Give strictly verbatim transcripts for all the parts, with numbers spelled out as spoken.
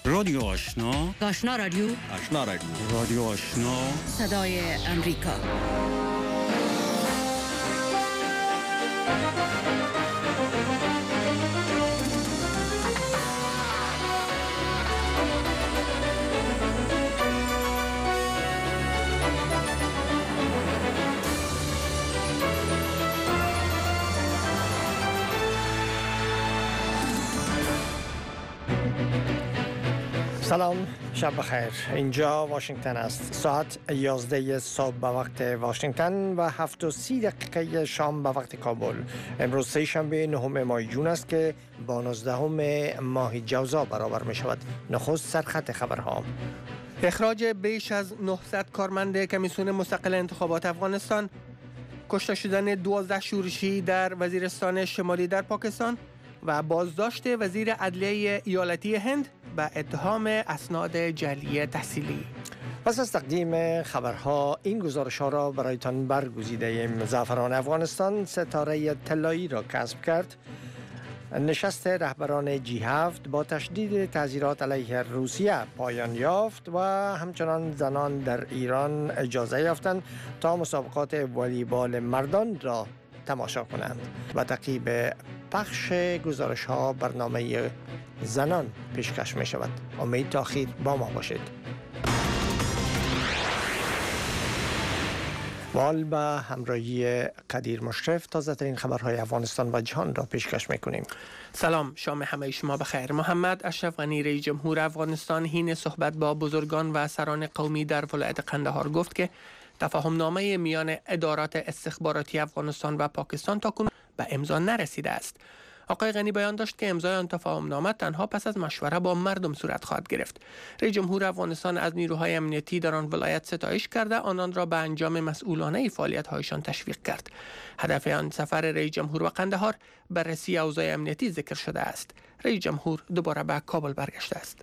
رادیو آشنا، آشنا رادیو، آشنا رادیو، رادیو آشنا، صدای امریکا. سلام، شب بخیر. اینجا واشنگتن است. ساعت یازده صبح به وقت واشنگتن و هفت و سی دقیقه شام به وقت کابل. امروز سه شنبه نهم ماه جون است که با نوزدهم ماه جوزا برابر می شود. نخست سرخط خبرها. اخراج بیش از نهصد کارمند کمیسیون مستقل انتخابات افغانستان، کشته شدن دوازده شورشی در وزیرستان شمالی در پاکستان و بازداشت وزیر عدلیه ایالتی هند به اتهام اسناد جعلی تحصیلی. پس از تقدیم خبرها این گزارش‌ها را برایتان برگزیده ایم. زعفران افغانستان ستاره طلایی را کسب کرد. نشست رهبران جی هفت با تشدید تعزیرات علیه روسیه پایان یافت و همچنان زنان در ایران اجازه یافتند تا مسابقات والیبال مردان را تماشا کنند. و تعقیب پخش گزارش ها برنامه زنان پیشکش می شود. امید تا آخر با ما باشید. وال به همراهی قدیر مشرف تازه ترین خبرهای افغانستان و جهان را پیشکش می کنیم. سلام، شام همه شما بخیر. محمد اشرف غنی رئیس جمهور افغانستان حین صحبت با بزرگان و سران قومی در ولایت قندهار گفت که تفاهم نامه میان ادارات استخباراتی افغانستان و پاکستان تاکنون به امضا نرسیده است. آقای غنی بیان داشت که امضای آن تفاهم نامه تنها پس از مشوره با مردم صورت خواهد گرفت. رئیس جمهور افغانستان از نیروهای امنیتی در آن ولایت ستایش کرده آنان را به انجام مسئولانه فعالیت‌هایشان تشویق کرد. هدف آن سفر رئیس جمهور به قندهار بررسی اوضاع امنیتی ذکر شده است. رئیس جمهور دوباره به کابل برگشته است.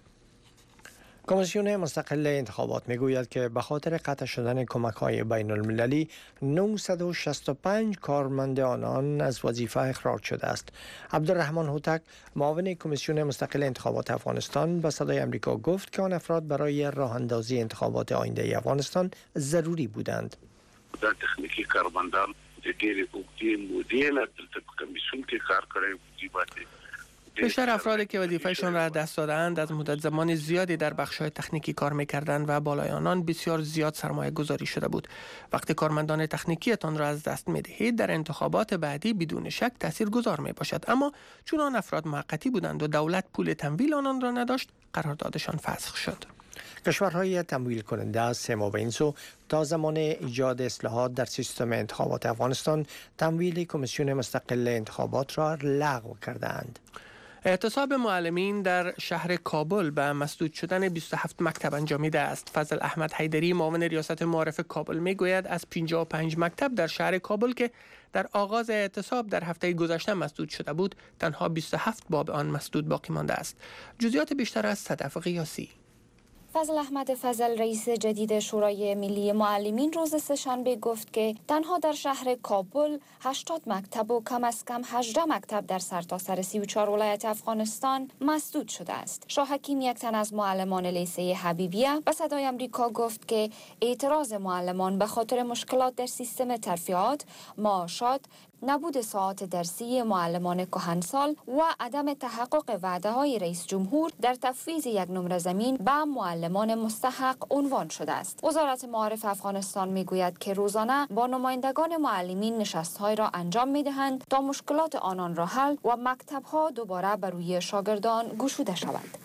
کمیسیون مستقل انتخابات میگوید که به خاطر قطع شدن کمک‌های بین المللی نهصد و شصت و پنج کارمند آنان از وظیفه اخراج شده است. عبدالرحمن هوتک معاون کمیسیون مستقل انتخابات افغانستان به صدای امریکا گفت که آن افراد برای راه اندازی انتخابات آینده افغانستان ضروری بودند. دا تخنیکی کارمندان د ډېرې اوږدې مودې نه دلته په کمیسیون کې کار کړی وو. بیشتر افرادی که وظیفه‌شان را دست دادند از مدت زمان زیادی در بخش‌های تکنیکی کار می‌کردند و بالای آنان بسیار زیاد سرمایه گذاری شده بود. وقتی کارمندان تکنیکیتان را از دست می‌دهید در انتخابات بعدی بدون شک تاثیرگذار می‌باشد، اما چون آن افراد موقتی بودند و دولت پول تمویل آنان را نداشت قراردادشان فسخ شد. کشورهای تمویل کننده از سه ماه به این سو تا زمان ایجاد اصلاحات در سیستم انتخابات افغانستان تمویل کمیسیون مستقل انتخابات را لغو کردند. اعتصاب معلمین در شهر کابل به مسدود شدن بیست و هفت مکتب انجامیده است. فضل احمد حیدری معاون ریاست معارف کابل میگوید از پنجاه و پنج مکتب در شهر کابل که در آغاز اعتصاب در هفته گذشته مسدود شده بود تنها بیست و هفت باب آن مسدود باقی مانده است. جزئیات بیشتر از صدف قیاسی. فضل احمد فضل رئیس جدید شورای ملی معلمین روز سه‌شنبه گفت که تنها در شهر کابل هشتاد مکتب و کم از کم هجده مکتب در سرتاسر سی و چهار ولایت افغانستان مسدود شده است. شاه حکیم یک تن از معلمان لیسه حبیبیه به صدای امریکا گفت که اعتراض معلمان به خاطر مشکلات در سیستم ترفیعات، معاشات، نبود ساعات درسی معلمان کهنسال و عدم تحقق وعده های رئیس جمهور در تفویض یک نمره زمین به معلمان مستحق عنوان شده است. وزارت معارف افغانستان میگوید که روزانه با نمایندگان معلمین نشست‌های را انجام می‌دهند تا مشکلات آنان را حل و مکتب‌ها دوباره بر روی شاگردان گشوده شود.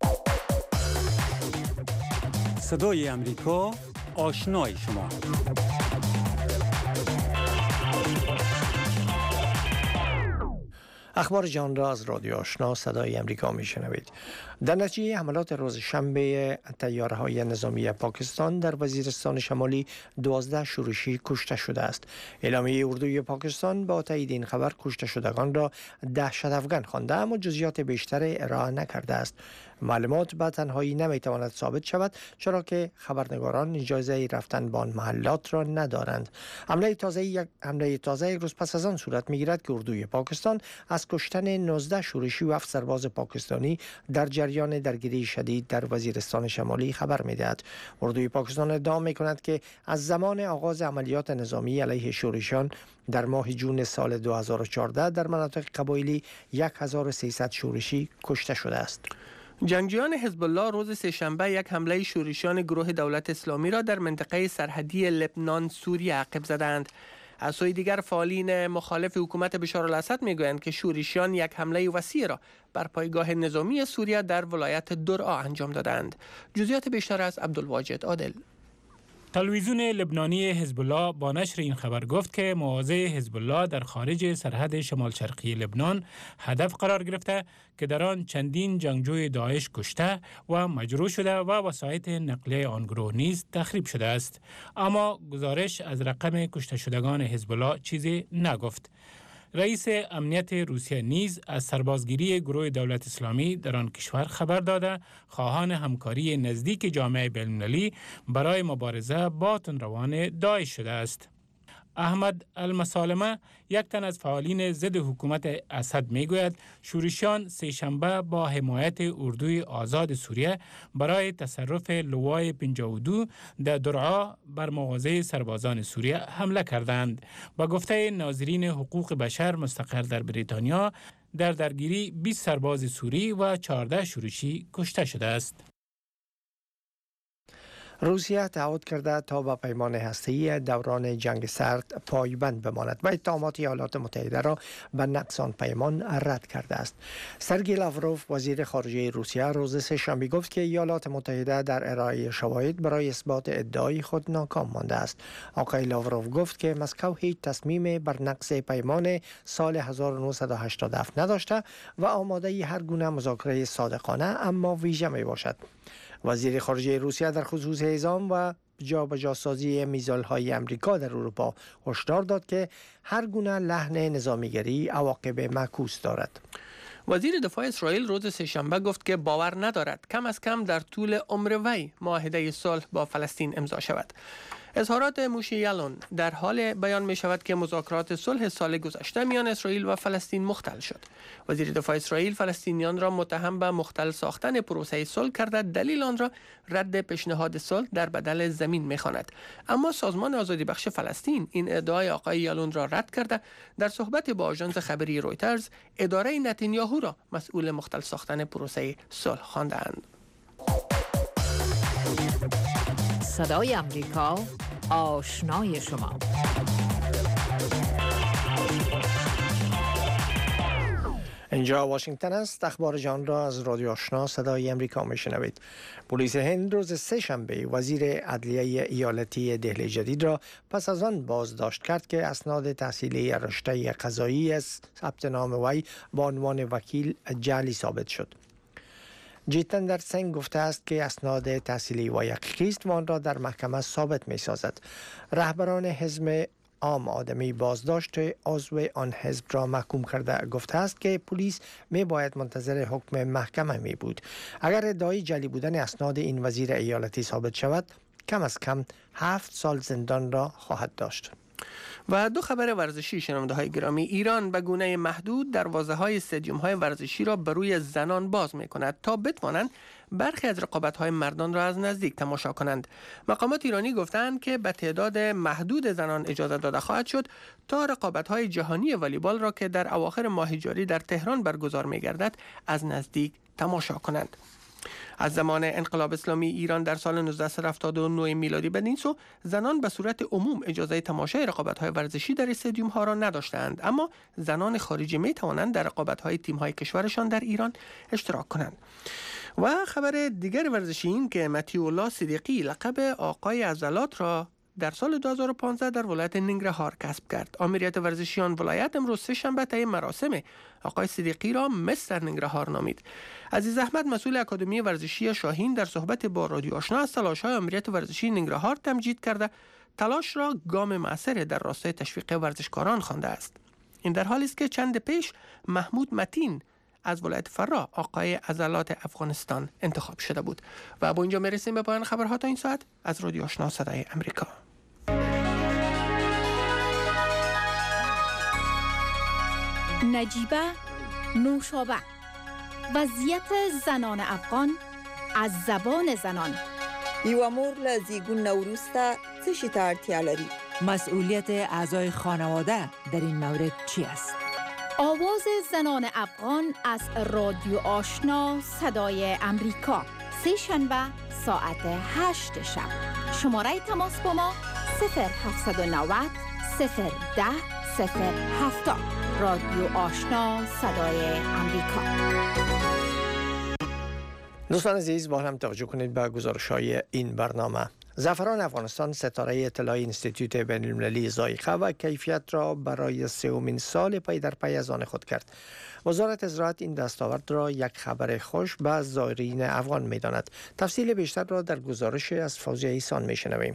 صدای امریکا، آشنای شما. اخبار جهان را از رادیو آشنا صدای امریکا میشنوید. در نتیجه حملات روز شنبه طیاره‌های نظامی پاکستان در وزیرستان شمالی دوازده شورشی کشته شده است. اعلامیه اردوی پاکستان با تایید این خبر کشته شدگان را دهشت افغان خوانده اما جزئیات بیشتر ارائه نکرده است. معلومات به تنهایی نمیتواند ثابت شود چرا که خبرنگاران اجازه رفتن به آن محلات را ندارند. حمله تازه یک حمله تازه یک روز پس از آن صورت میگیرد که اردوی پاکستان از کشتن نوزده شورشی و هفت سرباز پاکستانی در جریان جریان درگیری شدید در وزیرستان شمالی خبر می‌دهد. اردوی پاکستان ادعا می‌کند که از زمان آغاز عملیات نظامی علیه شورشیان در ماه جون سال دو هزار و چهارده در مناطق قبایلی هزار و سیصد شورشی کشته شده است. جنگجویان حزب الله روز سه‌شنبه یک حمله شورشیان گروه دولت اسلامی را در منطقه سرحدی لبنان سوریه عقب زدند. از سوی دیگر فعالین مخالف حکومت بشار الاسد میگویند که شورشیان یک حمله وسیع را بر پایگاه نظامی سوریه در ولایت درعا انجام دادند. جزئیات بیشتر از عبدالواجد عادل. تلویزیون لبنانی حزب الله با نشر این خبر گفت که مواضع حزب الله در خارج سرحد شمال شرقی لبنان هدف قرار گرفته که در آن چندین جنگجوی داعش کشته و مجروح شده و وسایط نقلیه آن گروه نیز تخریب شده است. اما گزارش از رقم کشته شدگان حزب الله چیزی نگفت. رئیس امنیت روسیه نیز از سربازگیری گروه دولت اسلامی در آن کشور خبر داده خواهان همکاری نزدیک جامعه بین‌المللی برای مبارزه با تندروان داعش شده است. احمد المسالمه یک تن از فعالین ضد حکومت اسد میگوید شورشیان سه‌شنبه با حمایت اردوی آزاد سوریه برای تصرف لوای پنجاه و دو در درعا بر مواضع سربازان سوریه حمله کردند. با گفته ناظرین حقوق بشر مستقر در بریتانیا در درگیری بیست سرباز سوری و چهارده شورشی کشته شده است. روسیه تعهد کرده تا به پیمان هسته‌ای دوران جنگ سرد پایبند بماند و اتهامات ایالات متحده را به نقض آن پیمان رد کرده است. سرگئی لاوروف وزیر خارجه روسیه روز سه‌شنبه گفت که ایالات متحده در ارائه شواهد برای اثبات ادعای خود ناکام مانده است. آقای لاوروف گفت که مسکو هیچ تصمیم بر نقض پیمان سال هزار و نهصد و هشتاد و هفت نداشته و آماده هر گونه مذاکره صادقانه اما ویژه می باشد. وزیر خارجه روسیه در خصوص اعزام و جابجاسازی میزایل‌های امریکا در اروپا هشدار داد که هر گونه لحن نظامیگری عواقب معکوس دارد. وزیر دفاع اسرائیل روز سه‌شنبه گفت که باور ندارد کم از کم در طول عمر وی معاهده صلح با فلسطین امضا شود. اظهارات موشی یالون در حال بیان می شود که مذاکرات صلح سال گذشته میان اسرائیل و فلسطین مختل شد. وزیر دفاع اسرائیل فلسطینیان را متهم به مختل ساختن پروسه صلح کرده، دلیل آن را رد پیشنهاد صلح در بدل زمین می خواند. اما سازمان آزادی بخش فلسطین این ادعای آقای یالون را رد کرده در صحبت با آژانس خبری رویترز اداره نتانیاهو را مسئول مختل ساختن پروسه صلح خواندند. صدای امریکا، آشنای شما. اینجا واشنگتن است. اخبار جان را از رادیو آشنا صدای امریکا میشنوید. پلیس هند روز سه‌شنبه وزیر عدلیه ایالتی دهلی جدید را پس از آن بازداشت کرد که اسناد تحصیلی رشته قضایی از ثبت نام وی با عنوان وکیل جعلی ثابت شد. جیتندر سنگ گفته است که اسناد تحصیلی و حقیقی است و آن را در محکمه ثابت می سازد. رهبران حزب عام آدمی بازداشت عضو آن حزب را محکوم کرده گفته است که پلیس می باید منتظر حکم محکمه می بود. اگر ادعای جعلی بودن اسناد این وزیر ایالتی ثابت شود کم از کم هفت سال زندان را خواهد داشت. و دو خبر ورزشی شنونده های گرامی. ایران به گونه محدود دروازه های استادیوم های ورزشی را بر روی زنان باز می کند تا بتوانند برخی از رقابت های مردان را از نزدیک تماشا کنند. مقامات ایرانی گفتند که به تعداد محدود زنان اجازه داده خواهد شد تا رقابت های جهانی والیبال را که در اواخر ماه جاری در تهران برگزار می گردد از نزدیک تماشا کنند. از زمان انقلاب اسلامی ایران در سال نوزده هفتاد و نه میلادی بدین سو زنان به صورت عموم اجازه تماشای رقابت‌های ورزشی در استادیوم‌ها را نداشتند، اما زنان خارجی می توانند در رقابت‌های تیم‌های کشورشان در ایران اشتراک کنند. و خبر دیگر ورزشی این که متی‌الله صدیقی لقب آقای عضلات را در سال دو هزار و پانزده در ولایت ننگرهار کسب کرد. آمریت ورزشی آن ولایت امروز سه‌شنبه طی مراسم آقای صدیقی را مستر ننگرهار نامید. عزیز احمد مسئول اکادمی ورزشی شاهین در صحبت با رادیو آشنا از تلاش‌های آمریت ورزشی ننگرهار تمجید کرده تلاش را گام مؤثر در راستای تشویق ورزشکاران خوانده است. این در حالی است که چند پیش محمود متین از ولایت فرا آقای عضلات افغانستان انتخاب شده بود. و با اینجا میرسیم به پایان خبرها تا این ساعت از رادیو آشنا صدای امریکا. نجیبه نوشابه وضعیت زنان افغان از زبان زنان. یو امور لزیگون نوروستا چشی تا اړتیا لري؟ مسئولیت اعضای خانواده در این مورد چی است؟ آواز زنان افغان از رادیو آشنا صدای امریکا، سه شنبه ساعت هشت شب. شماره تماس با ما صفر هفتصد و نود صفر ده صفر هفتاد. رادیو آشنا صدای امریکا. دوستان عزیز، با هم توجه کنید به گزارش‌های این برنامه. زعفران افغانستان ستاره اطلاعی انستیتوت بین المللی ذائقه و کیفیت را برای سومین سال پی در پی از آن خود کرد. وزارت زراعت این دستاورد را یک خبر خوش به زائرین افغان می‌داند. تفصیل بیشتر را در گزارش از فوزیه ایسان می‌شنویم.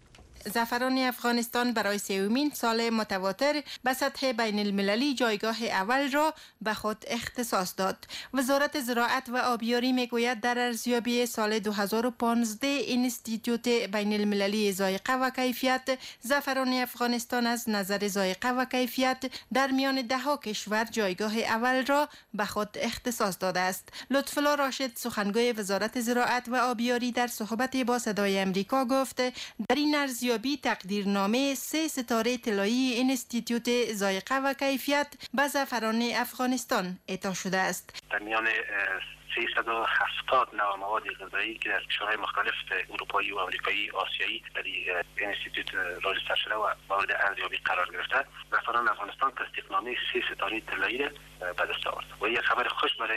زعفران افغانستان برای سومین سال متواتر به سطح بین المللی جایگاه اول را به خود اختصاص داد. وزارت زراعت و آبیاری میگوید در ارزیابی سال دو هزار و پانزده انستیتوت بین المللی ذائقه و کیفیت، زعفران افغانستان از نظر ذائقه و کیفیت در میان ده ها کشور جایگاه اول را به خود اختصاص داده است. لطفالله راشد، سخنگوی وزارت زراعت و آبیاری، در صحبت با صدای امریکا گفت در این ارزیابی بی تقدیرنامه سه ستاره طلایی انستیتوت ذائقه و کیفیت به زعفران افغانستان اعطا شده است. در میان سیصد و هفتاد نوع مواد غذایی که در کشورهای مختلف اروپایی و آمریکایی آسیایی در انستیتوت راجستر شده و مورد ارزیابی قرار گرفته، زعفران افغانستان تصدیقنامه سه ستاره طلایی به دست آورد و یک خبر خوش برای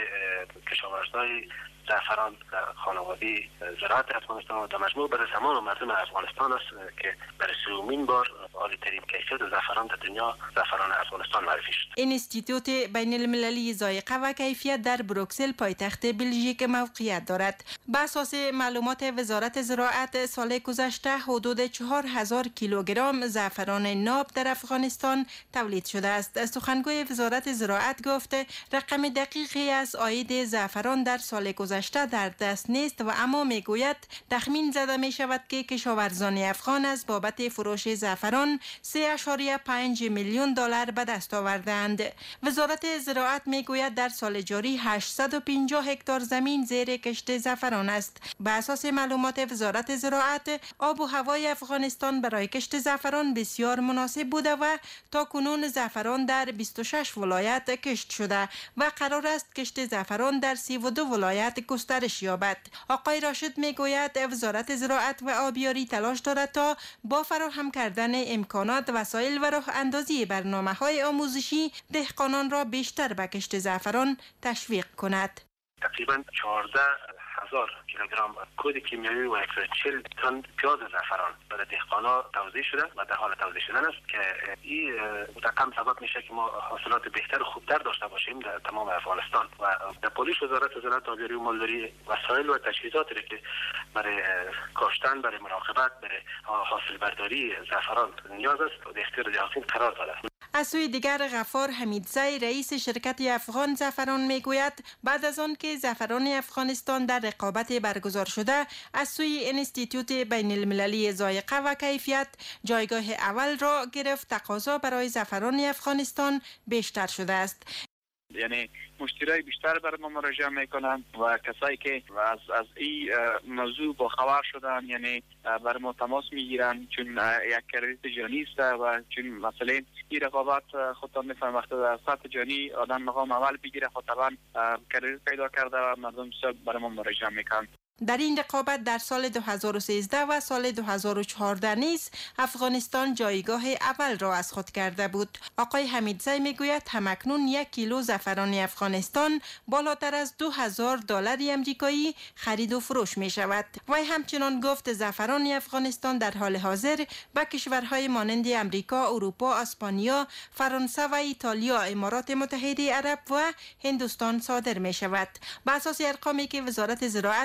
کشاورزای زعفران خانواده زراعت افغانستان و در مجموع برای تمام مردم افغانستان است که برای سومین بار عالی‌ترین کیفیت زعفران در دنیا زعفران افغانستان معرفی شد. انستیتوت بین المللی ذائقه و کیفیت در بروکسل پایتخت بلژیک موقعیت دارد. بر اساس معلومات وزارت زراعت، سال گذشته حدود چهار هزار کیلوگرم زعفران ناب در افغانستان تولید شده است. سخنگوی وزارت زراعت گفت رقم دقیقی از عاید زعفران در سال گذشته در دست نیست و اما میگوید تخمین زده می شود که کشاورزان افغان از بابت فروش زعفران سه و پنج میلیون دلار به دست آوردند. وزارت زراعت میگوید در سال جاری هشتصد و پنجاه هکتار زمین زیر کشت زعفران است. به اساس معلومات وزارت زراعت، آب و هوای افغانستان برای کشت زعفران بسیار مناسب بوده و تا کنون زعفران در بیست و شش ولایت کشت شده و قرار است کشت زعفران در سی و دو ولایت گسترش یابد. آقای راشد میگوید وزارت زراعت و آبیاری تلاش دارد تا با فراهم کردن امکانات، وسایل و راه اندازی برنامه‌های آموزشی دهقانان را بیشتر به کشت زعفران تشویق کند. تقریبا چهارده هزار کیلوگرم کود کیمیایی و صد و چهل تن پیاز زعفران برای دهقانا توزیع شده و در حال توزیع شدن است که این رقم سبب میشه که ما حاصلات بهتر و خوبتر داشته باشیم در تمام افغانستان و در پولیش وزارت زراعت آبیاری و مالداری وسایل و تجهیزاتی که برای کاشتن، برای مراقبت، برای حاصل برداری زعفران نیاز است و در اختیار دهقان قرار داده. از سوی دیگر غفار حمیدزی، رئیس شرکت افغان زعفران میگوید بعد از آن که زعفران افغانستان در رقابت برگزار شده از سوی انستیتوت بین المللی ذائقه و کیفیت جایگاه اول را گرفت، تقاضا برای زعفران افغانستان بیشتر شده است. یعنی مشتریای بیشتر بر ما مراجعه میکنند و کسایی که از از این موضوع با خبر شدن یعنی بر ما تماس میگیرند، چون یک کردیت جانی است و چون مثلا این رقابت خودتان میفهم وقتی در سطح جانی آدم مقام اول بگیره خود طبعا کردیت پیدا کرده و مردم بسیار بر ما مراجعه میکنند. در این رقابت در سال دو هزار و سیزده و سال دو هزار و چهارده نیز افغانستان جایگاه اول را از خود کرده بود. آقای حمیدزی میگوید همکنون یک کیلو زعفران افغانستان بالاتر از دو هزار دلار امریکایی خرید و فروش می شود. وی همچنان گفت زعفران افغانستان در حال حاضر به کشورهای مانند امریکا، اروپا، اسپانیا، فرانسه و ایتالیا، امارات متحده عرب و هندوستان صادر می شود. بر اساس ارقامی که وزارت زراعت و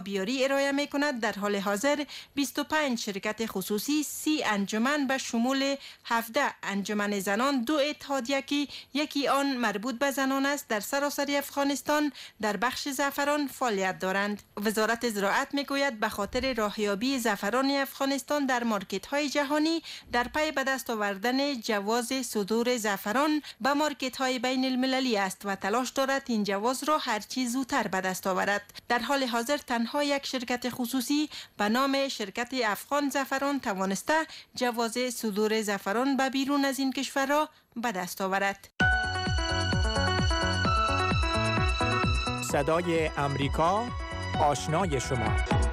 آبیاری ارائه می کند. در حال حاضر بیست و پنج شرکت خصوصی، سی انجمن به شمول هفده انجمن زنان، دو اتحادیه که یکی آن مربوط به زنان است در سراسر افغانستان در بخش زعفران فعالیت دارند. وزارت زراعت میگوید به خاطر راهیابی زعفران افغانستان در مارکت های جهانی در پی به دست آوردن جواز صدور زعفران به مارکت های بین المللی است و تلاش دارد این جواز را هرچی زودتر به دست آورد. در حال حاضر تنها یک شرکت خصوصی به نام شرکت افغان زعفران توانسته جواز صدور زعفران به بیرون از این کشور را به دست آورد. صدای امریکا، آشنای شما.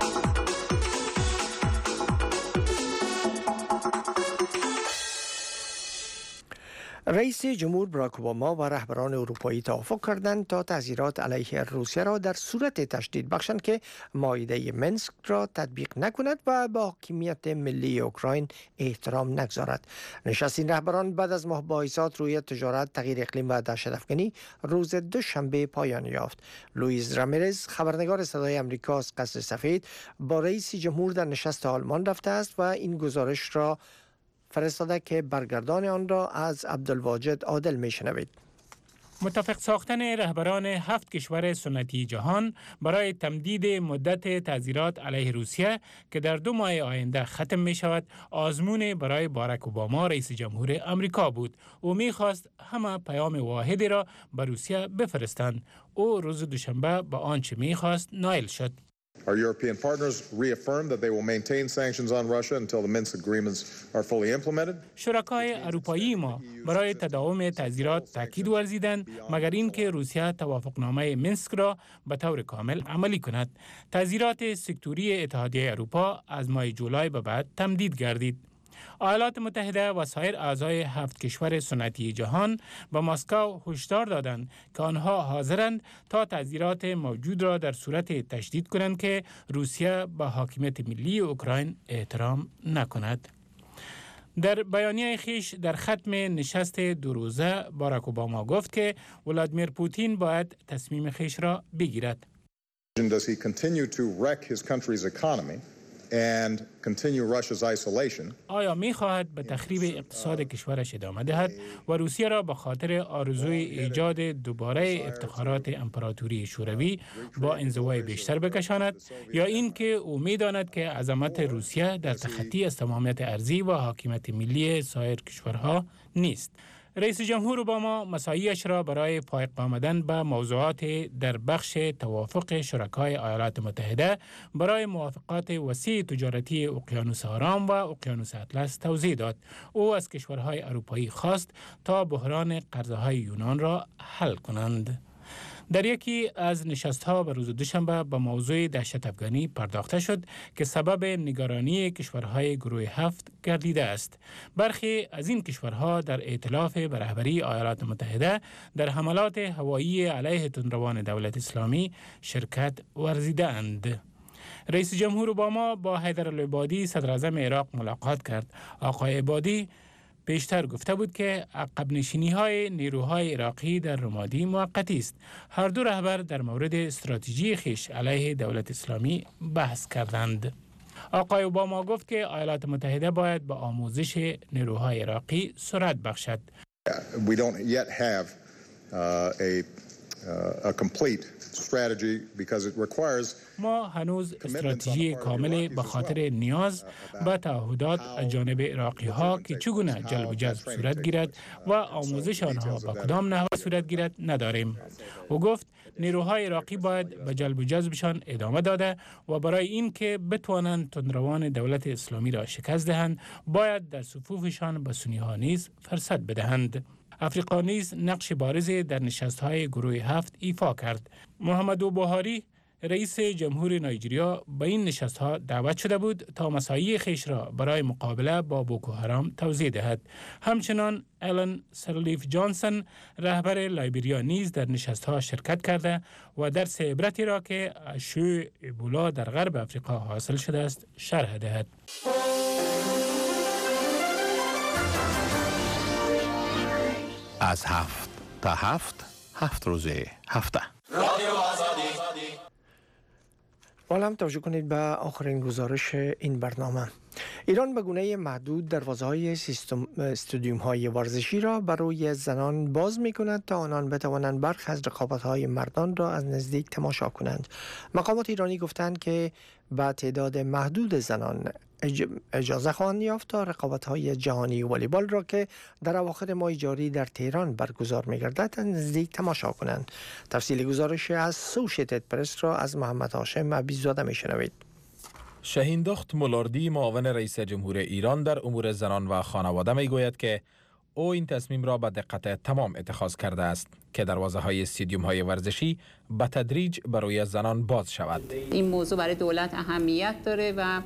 رئیس جمهور باراک اوباما و رهبران اروپایی توافق کردند تا تعزیرات علیه روسیه را در صورت تشدید بخشند که معاهده منسک را تطبیق نکند و به حاکمیت ملی اوکراین احترام نگذارد. نشست این رهبران بعد از مباحثات روی تجارت، تغییر اقلیم و دهشت‌افکنی روز دوشنبه پایان یافت. لوئیس رامیرز، خبرنگار صدای آمریکا از قصر سفید، با رئیس جمهور در نشست آلمان رفته است و این گزارش را فرستاده که برگردان آن را از عبدالواجد عادل میشنوید. متفق ساختن رهبران هفت کشور سنتی جهان برای تمدید مدت تعزیرات علیه روسیه که در دو ماه آینده ختم می شود، آزمون برای باراک اوباما رئیس جمهور امریکا بود. او می خواست همه پیام واحدی را به روسیه بفرستند. او روز دوشنبه به آنچه می خواست نائل شد. Our European partners reaffirmed that they will maintain sanctions on Russia until the Minsk agreements are fully implemented. شرکای اروپایی ما برای تداوم تعزیرات تاکید ورزیدند مگر اینکه روسیه توافقنامه منسک را به طور کامل عملی کند. تعزیرات سکتوری اتحادیه اروپا از ماه جولای به بعد تمدید گردید. ایالات متحده و سایر اعضای هفت کشور سنتی جهان به مسکو هشدار دادند که آنها حاضرند تا تعزیرات موجود را در صورت تشدید کنند که روسیه به حاکمیت ملی اوکراین احترام نکند. در بیانیه خیش در ختم نشست دو روزه باراک اوباما گفت که ولادیمیر پوتین باید تصمیم خیش را بگیرد. Does he continue to wreck his country's economy and continue Russia's isolation? آیا می خواهد به تخریب اقتصاد کشورش ادامه دهد و روسیه را به خاطر آرزوی ایجاد دوباره افتخارات امپراتوری شوروی با انزوای بیشتر بکشاند، یا اینکه او می داند که عظمت روسیه در تخطی از تمامیت ارضی و حاکمیت ملی سایر کشورها نیست؟ رئیس جمهور اوباما مساعیش را برای پایق آمدن به موضوعات در بخش توافق شرکای ایالات متحده برای موافقات وسیع تجارتی اقیانوس آرام و اقیانوس اطلس توضیح داد. او از کشورهای اروپایی خواست تا بحران قرضه‌های یونان را حل کنند. در یکی از نشست‌ها به روز دوشنبه به موضوع دهشت افغانی پرداخته شد که سبب نگرانی کشورهای گروه هفت گردیده است. برخی از این کشورها در ائتلاف به رهبری ایالات متحده در حملات هوایی علیه تندروان دولت اسلامی شرکت ورزیده‌اند. رئیس جمهور اوباما با حیدرالعبادی صدر اعظم عراق ملاقات کرد. آقای عبادی پیشتر گفته بود که عقب نشینی های نیروهای عراقی در رمادی موقتی است. هر دو رهبر در مورد استراتژی خویش علیه دولت اسلامی بحث کردند. آقای اوباما گفت که ایالات متحده باید به آموزش نیروهای عراقی سرعت بخشد. We don't yet have uh, a uh, a complete strategy because it requires ما هنوز استراتژی کامل به خاطر نیاز به تعهدات از جانب عراقی ها که چگونه جلب و جذب صورت گیرد و آموزش آنها با کدام نحو صورت گیرد نداریم. او گفت نیروهای عراقی باید به جلب و جذبشان ادامه داده و برای این که بتوانند تندروان دولت اسلامی را شکست دهند باید در صفوفشان به سنی ها نیز فرصت بدهند. افریقا نیز نقش بارزی در نشست‌های گروه هفت ایفا کرد. محمدو بوهاری رئیس جمهور نایجریا به این نشست‌ها دعوت شده بود تا مساعی خویش را برای مقابله با بوکو حرام توضیح دهد. همچنان الن سرلیف جانسون رهبر لایبریا نیز در نشست‌ها شرکت کرده و درس عبرتی را که از شیوع ایبولا در غرب افریقا حاصل شده است شرح دهد. از هفت تا هفت، هفت روزه هفته. حالا هم توجه کنید به آخرین گزارش این برنامه. ایران به گونه محدود دروازه‌های سیستم استادیوم‌های ورزشی را برای زنان باز می‌کند تا آنان بتوانند برخی از رقابت‌های مردان را از نزدیک تماشا کنند. مقامات ایرانی گفتند که با تعداد محدود زنان اجازه خواهند یافت تا رقابت‌های جهانی والیبال را که در اواخر ماه جاری در تهران برگزار می‌گردد نزدیک تماشا کنند. تفصیل گزارش از اسوشییتد پرس را از محمد هاشم عبیدزاده می‌شنوید. شهیندخت مولاردی معاون رئیس جمهور ایران در امور زنان و خانواده می‌گوید که او این تصمیم را به دقت تمام اتخاذ کرده است که دروازه‌های استادیوم‌های ورزشی به تدریج برای زنان باز شود. این موضوع برای دولت اهمیت داره و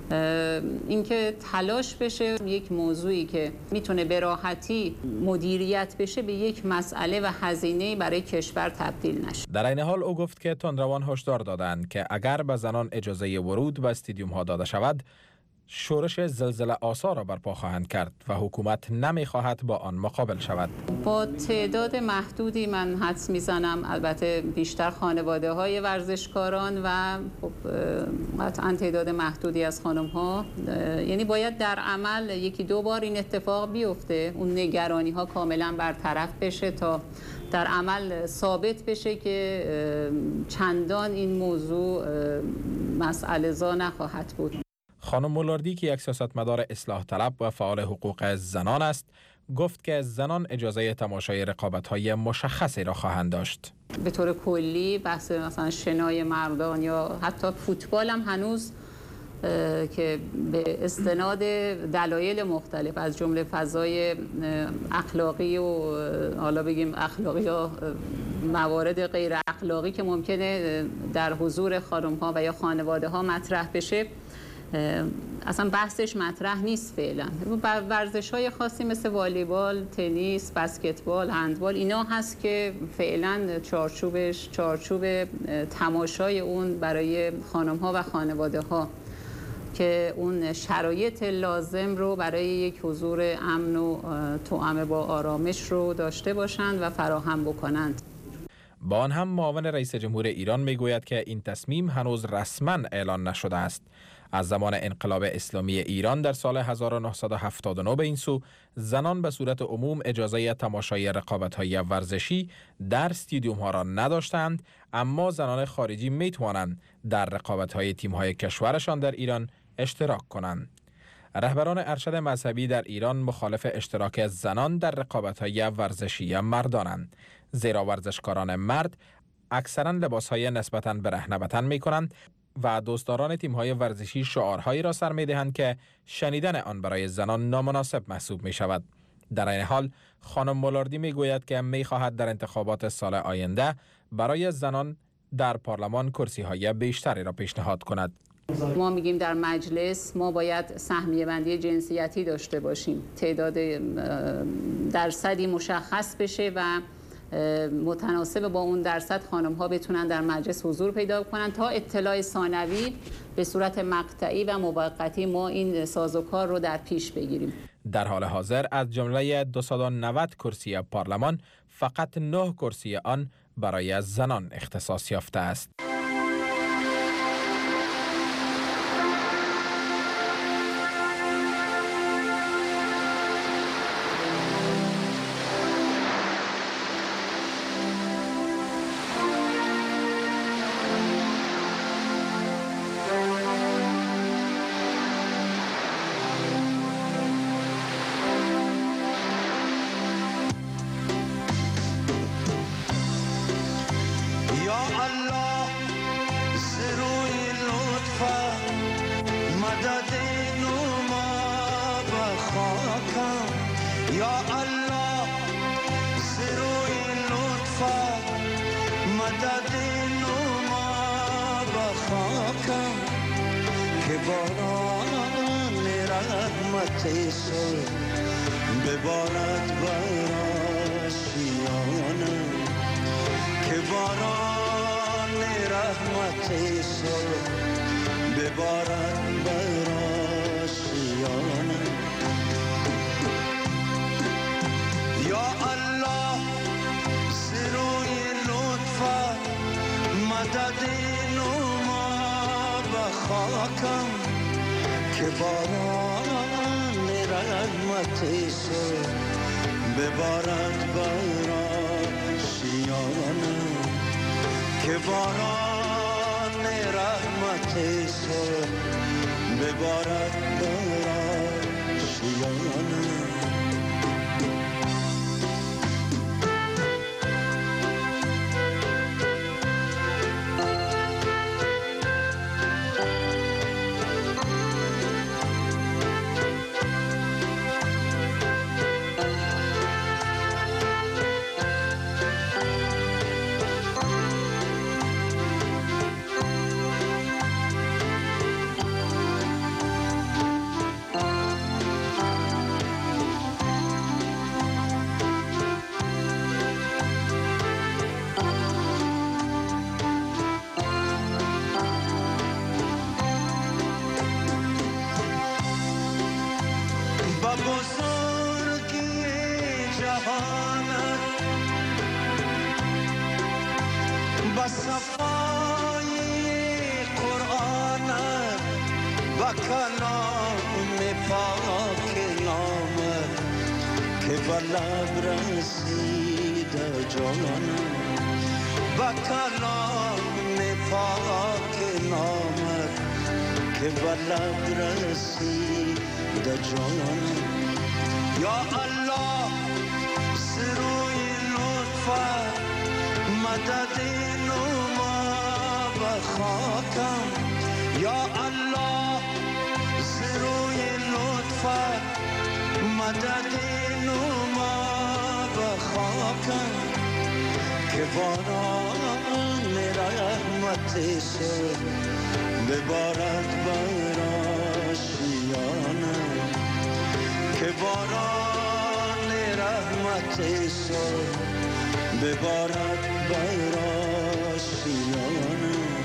اینکه تلاش بشه یک موضوعی که میتونه به راحتی مدیریت بشه به یک مسئله و هزینه برای کشور تبدیل نشه. در این حال او گفت که تندروان هشدار دادند که اگر به زنان اجازه ورود به استادیوم ها داده شود شورش زلزله آسا را برپا خواهند کرد و حکومت نمیخواهد با آن مقابل شود. با تعداد محدودی من حدس میزنم، البته بیشتر خانواده های ورزشکاران و قطعا تعداد محدودی از خانم ها، یعنی باید در عمل یکی دو بار این اتفاق بیفته، اون نگرانی ها کاملا برطرف بشه تا در عمل ثابت بشه که چندان این موضوع مسئله زا نخواهد بود. خانم مولاردی که یک سیاستمدار اصلاح طلب و فعال حقوق زنان است، گفت که زنان اجازه تماشای رقابت‌های مشخصی را خواهند داشت. به طور کلی بحث مثلا شنای مردان یا حتی فوتبال هم هنوز که به استناد دلایل مختلف از جمله فضای اخلاقی و حالا بگیم اخلاقی یا موارد غیر اخلاقی که ممکنه در حضور خانم‌ها و یا خانواده‌ها مطرح بشه، اصلا بحثش مطرح نیست فعلا. ورزش‌های خاصی مثل والیبال، تنیس، بسکتبال، هندبال اینا هست که فعلا چارچوبش چارچوب تماشای اون برای خانم‌ها و خانواده‌ها که اون شرایط لازم رو برای یک حضور امن و توأم با آرامش رو داشته باشند و فراهم بکنند. با آن هم معاون رئیس جمهور ایران میگوید که این تصمیم هنوز رسما اعلان نشده است. از زمان انقلاب اسلامی ایران در سال هزار و نهصد و هفتاد و نه به این سو زنان به صورت عموم اجازه تماشای رقابت‌های ورزشی در استادیوم ها را نداشتند، اما زنان خارجی می توانند در رقابت‌های تیم‌های کشورشان در ایران اشتراک کنند. رهبران ارشد مذهبی در ایران مخالف اشتراک زنان در رقابت‌های ورزشی مردانند، زیرا ورزشکاران مرد اکثرا لباس‌های نسبتاً برهنه به تن می‌کنند و دوستداران تیم‌های ورزشی شعارهایی را سر می‌دهند که شنیدن آن برای زنان نامناسب محسوب می‌شود. در این حال خانم مولاردی می‌گوید که می‌خواهد در انتخابات سال آینده برای زنان در پارلمان کرسی‌های بیشتری را پیشنهاد کند. ما میگیم در مجلس ما باید سهمیه بندی جنسیتی داشته باشیم، تعداد درصدی مشخص بشه و متناسب با اون درصد خانم ها بتونن در مجلس حضور پیدا کنن تا اطلاع ثانوی به صورت مقطعی و موقتی ما این سازوکار رو در پیش بگیریم. در حال حاضر از جمله دویست و نود کرسی پارلمان فقط نه کرسی آن برای زنان اختصاص یافته است. ببارد بر آشیانم که باران رحمت صبح ببارد بر آشیانم. یا الله سروی لطفت مدد نما خاکم که باران رحمت تو ببارد بر آشیانم که باران رحمت تو ببارد بر آشیانم. لب رسیده جانم با کلام پاک نامت که با لب رسیده جانم. یا الله سروی لطفت مدد نما و خاکم. یا الله سروی لطفت مدد که باران رحمت تو ببارد بر آشیانم که باران رحمت تو ببارد بر آشیانم.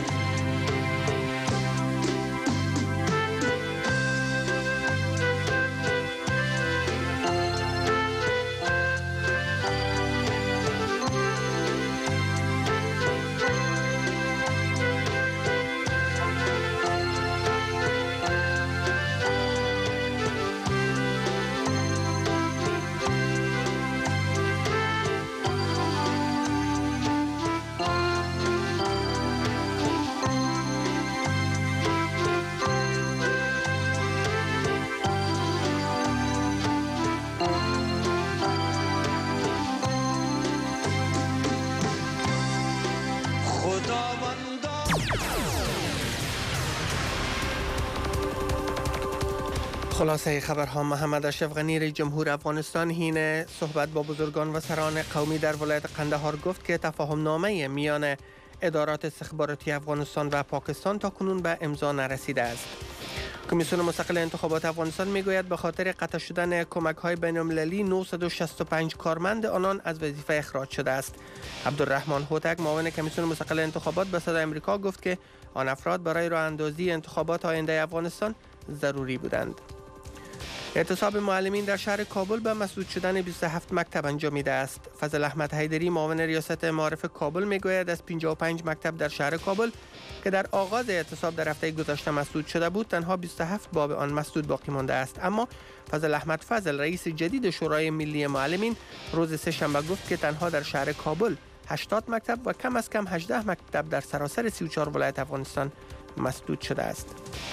خلاصه خبرها. محمد اشرف غنی رئیس جمهور افغانستان حین صحبت با بزرگان و سران قومی در ولایت قندهار گفت که تفاهم نامه میان ادارات استخباراتی افغانستان و پاکستان تا کنون به امضا نرسیده است. کمیسیون مستقل انتخابات افغانستان میگوید به خاطر قطع شدن کمک های بین المللی نهصد و شصت و پنج کارمند آنان از وظیفه اخراج شده است. عبدالرحمن هوتک معاون کمیسیون مستقل انتخابات به صدای آمریکا گفت که آن افراد برای راه اندازی انتخابات آینده افغانستان ضروری بودند. اعتصاب معلمین در شهر کابل به مسدود شدن بیست و هفت مکتب انجامیده است. فضل احمد حیدری معاون ریاست معارف کابل میگوید از پنجاه و پنج مکتب در شهر کابل که در آغاز اعتصاب در هفته گذشته مسدود شده بود تنها بیست و هفت باب آن مسدود باقی مانده است. اما فضل احمد فضل رئیس جدید شورای ملی معلمین روز سه شنبه گفت که تنها در شهر کابل هشتاد مکتب و کم از کم هجده مکتب در سراسر سی و چهار ولایت افغانستان مسدود شده است.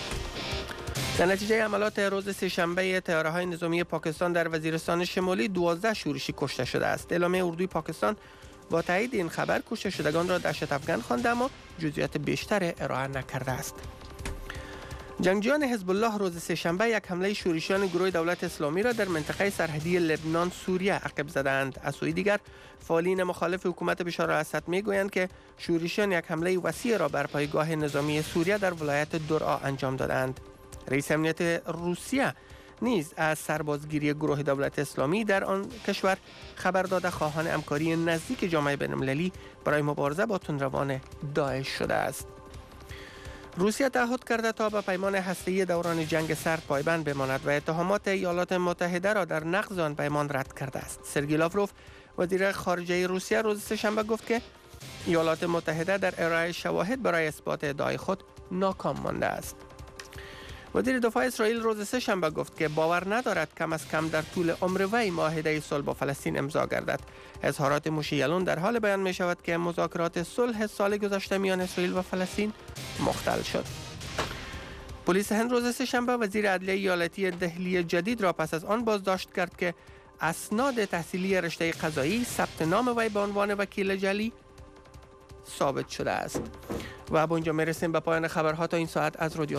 در نتیجه عملات روز سه‌شنبه طیاره‌های نظامی پاکستان در وزیرستان شمالی دوازده شورشی کشته شده است. اعلامیه اردوی پاکستان با تایید این خبر کشته شدگان را دهشت افغان خوانده اما جزئیات بیشتر ارائه نکرده است. جنگجویان حزب الله روز سه‌شنبه یک حمله شورشیان گروه دولت اسلامی را در منطقه سرحدی لبنان سوریه عقب زدند. از سوی دیگر فعالین مخالف حکومت بشار الاسد میگویند که شورشیان یک حمله وسیع را بر پایگاه نظامی سوریه در ولایت درعا انجام دادند. رئیس امنیت روسیه نیز از سربازگیری گروه دولت اسلامی در آن کشور خبر داده خواهان همکاری نزدیک جامعه بین‌المللی برای مبارزه با تندروان داعش شده است. روسیه تعهد کرده تا به پیمان هسته‌ای دوران جنگ سرد پایبند بماند و اتهامات ایالات متحده را در نقض آن پیمان رد کرده است. سرگئی لاوروف وزیر خارجه روسیه روز سه‌شنبه گفت که ایالات متحده در ارائه شواهد برای اثبات ادعای خود ناکام مانده است. وزیر دفاع اسرائیل روز سه شنبه گفت که باور ندارد کم از کم در طول عمر وی معاهده صلح با فلسطین امضا گردد. اظهارات موشی یالون در حال بیان می شود که مذاکرات صلح سال گذشته میان اسرائیل و فلسطین مختل شد. پلیس هند روز سه شنبه وزیر عدلیه ایالتی دهلی جدید را پس از آن بازداشت کرد که اسناد تحصیلی رشته قضایی ثبت نام وی به عنوان وکیل جعلی ثابت شده است. و با اینجا میرسیم به پایان خبرها تا این ساعت از رادیو